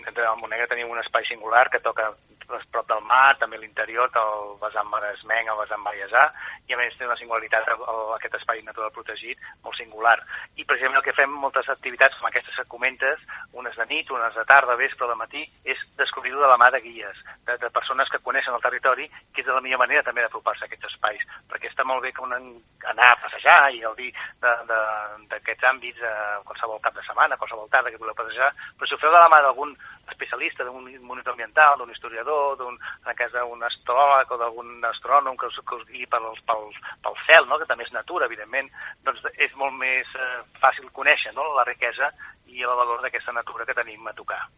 Al Montnegre tenim un espai singular que toca prop del mar, també a l'interior, el vessant maresmenc, el vessant vallesà, i a més té una singularitat aquest espai natural protegit molt singular. I precisament el que fem moltes activitats com aquestes que comentes, unes de nit, unes de tarda, vespre, de matí, és descobrir-ho de la mà de guies, de persones que coneixen el territori, que és de la millor manera també d'apropar-se a aquests espais, perquè està molt bé que anar a passejar i gaudir d'aquests àmbits qualsevol cap de setmana, qualsevol tarda que voleu passejar, però si ho feu de la mà d'algun especialista, d'un monitor ambiental, d'un historiador, en el cas d'un astròleg o d'algun astrònom que us guiï pel cel, no? Que també és natura, evidentment, doncs és molt més fàcil conèixer, no? La riquesa i el valor d'aquesta natura que tenim a tocar.